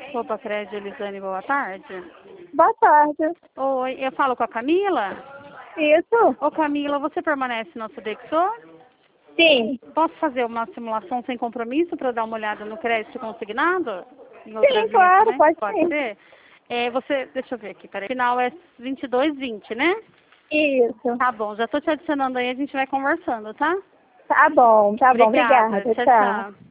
Opa, Crédito, Elisane, boa tarde. Boa tarde. Oi, eu falo com a Camila? Isso? Ô Camila, você permanece no Sodexo? Sim. Posso fazer uma simulação sem compromisso para dar uma olhada no crédito consignado? Em Sim, outras linhas claro, também? pode Pode sim. ser? Deixa eu ver aqui, peraí. O final é 22,20, né? Isso. Tá bom, já tô te adicionando aí, a gente vai conversando, tá? Tá bom, Obrigada, obrigada. tchau, Tchau. tchau.